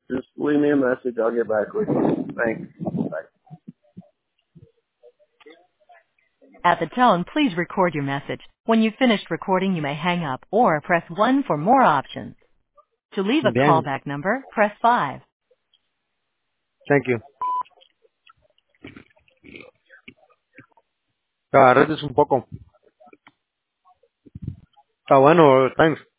Just leave me a message. I'll get back with you. Thanks. Bye. At the tone, please record your message. When you've finished recording, you may hang up or press 1 for more options. To leave a Bien, callback number, press 5. thank you. Agarraste un poco. Está bueno, thanks.